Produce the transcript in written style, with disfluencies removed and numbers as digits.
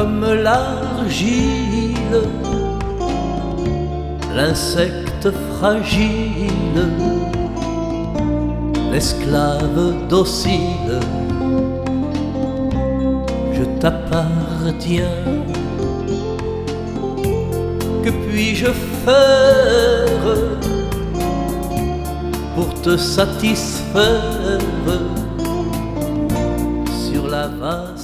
comme l'argile, l'insecte fragile, l'esclave docile. Je t'appartiens. Que puis-je faire pour te satisfaire sur la vague